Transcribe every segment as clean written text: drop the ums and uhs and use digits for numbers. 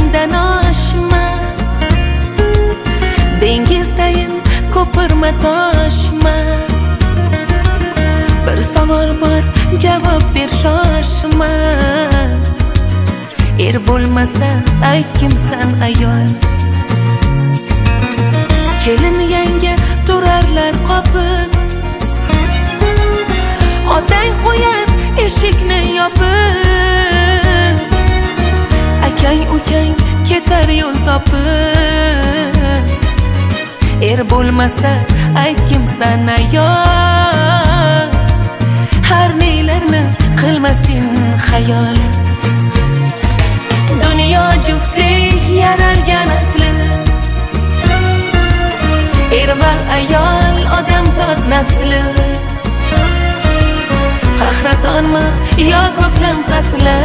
mendan oshma, dengizdayin ko'pirma toshma. Bir savol bor, javob ber shoshma. Er bo'lmasa aytgimsan ayol. Kelin yanga turarlar qopib, otang qo'yar eshikni yopib. Akang ukang ketar yo'l topib. Er bo'lmasa aytgimsan ayol. Har nelarni qilmasin xayol. Dunyo juftlik yaralgan asli. Er va ayol odamzod nasli. Qahratonmi yo ko'klam fasli.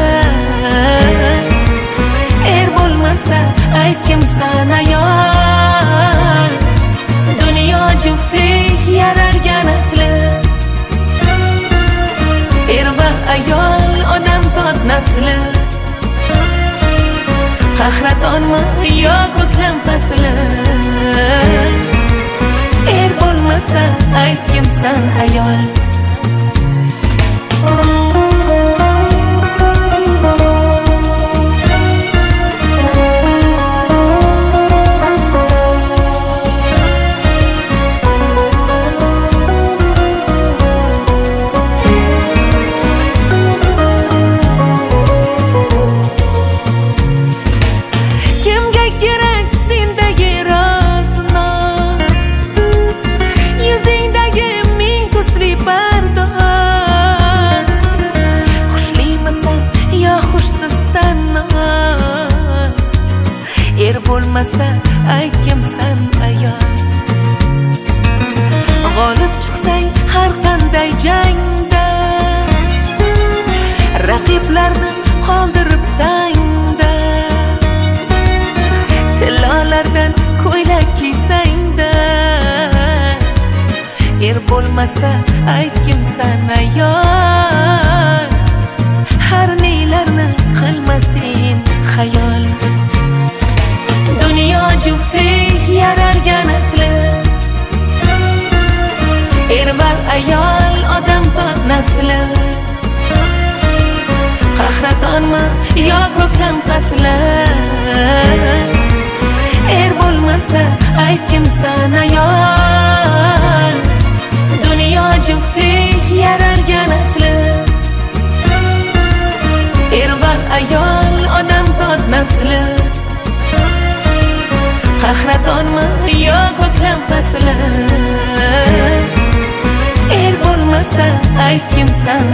Er bo'lmasa aytgimsan ayol. Dunyo juftlik yaralgan asli. Er va ayol odamzod nasli. Qahratonmi yo ko'klam fasli. Er bo'lmasa aytgimsan ayol. Er bo'lmasa aytgimsan ayol. G'olib chiqsang har qanday jangda, raqiblarni qoldirib tangda. Tillolardan ko'ylak kiysangda, er bo'lmasa aytgimsan ayol. Har nelarni qilmasin xayol. Dunyo juftlik yaralgan asli. Er va ayol odamzod nasli. Qahratonmi yo ko'klam fasli. Er bo'lmasa aytgimsan ayol. Dunyo juftlik yaralgan asli. Er va ayol odamzod nasli. Qahratonmi yo ko'klam fasli. Er bo'lmasa aytgimsan